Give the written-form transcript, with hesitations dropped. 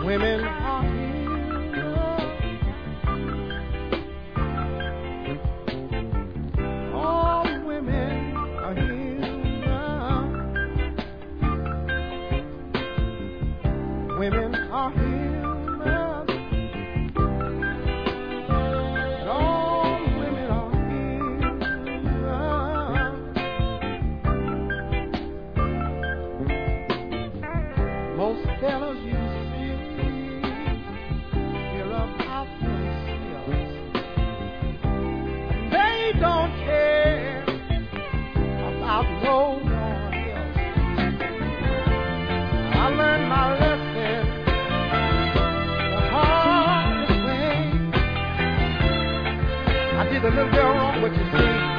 Women are healed. All women are healed now. Women are healed now. And all women are healed now. Most fellas you see hear about themselves. They don't care about no one else. I learned my lesson the hardest way. I did a little girl wrong, but you see,